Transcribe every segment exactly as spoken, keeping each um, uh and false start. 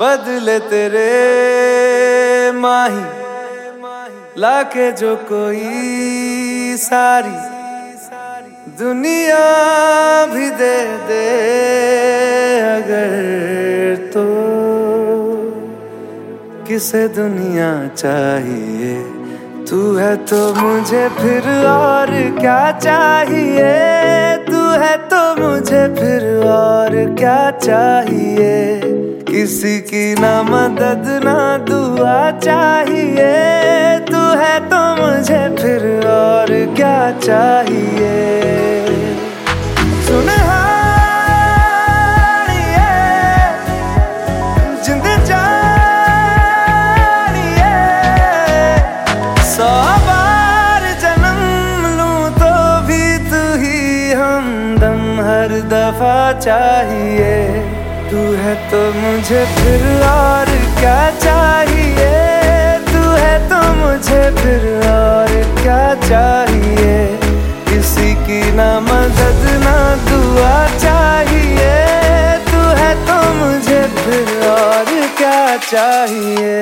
बदले तेरे माही लाके जो कोई सारी दुनिया भी दे दे अगर, तो किसे दुनिया चाहिए। तू है तो मुझे फिर और क्या चाहिए, तू है तो मुझे फिर और क्या चाहिए। किसी की ना मदद ना दुआ चाहिए, तू है तो मुझे फिर और क्या चाहिए। सुन सौ बार जन्म लूं तो भी तू ही हमदम हर दफा चाहिए। तू है तो मुझे फिर और क्या चाहिए, तू है तो मुझे फिर और क्या चाहिए। किसी की ना मदद ना दुआ चाहिए, तू है तो मुझे फिर और क्या चाहिए।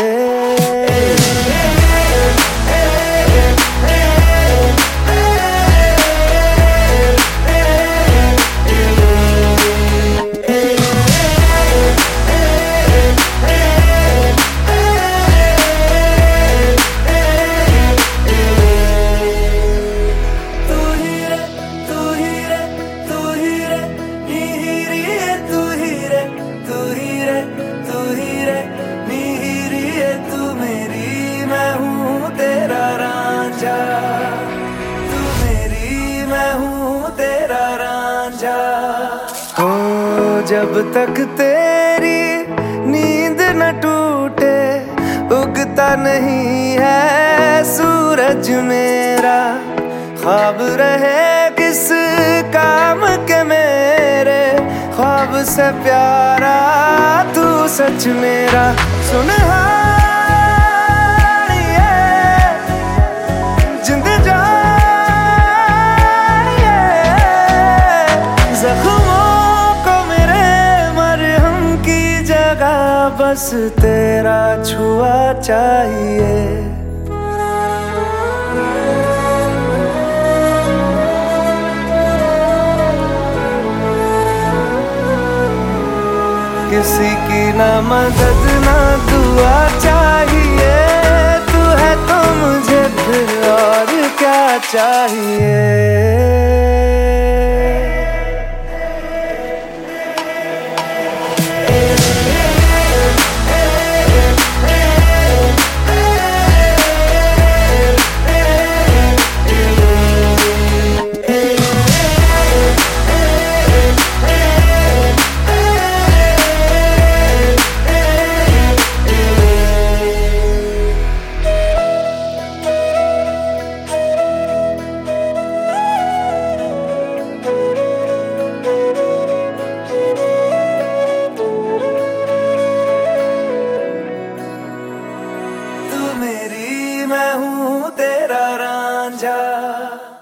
तू मेरी मैं हूँ तेरा रांझा। हो जब तक तेरी नींद न टूटे उगता नहीं है सूरज मेरा। ख्वाब रहे किस काम के मेरे, ख्वाब से प्यारा तू सच मेरा। सुन बस तेरा छुआ चाहिए। किसी की ना मदद ना दुआ चाहिए, तू है तो मुझे फिर और क्या चाहिए। मैं हूँ तेरा रांझा।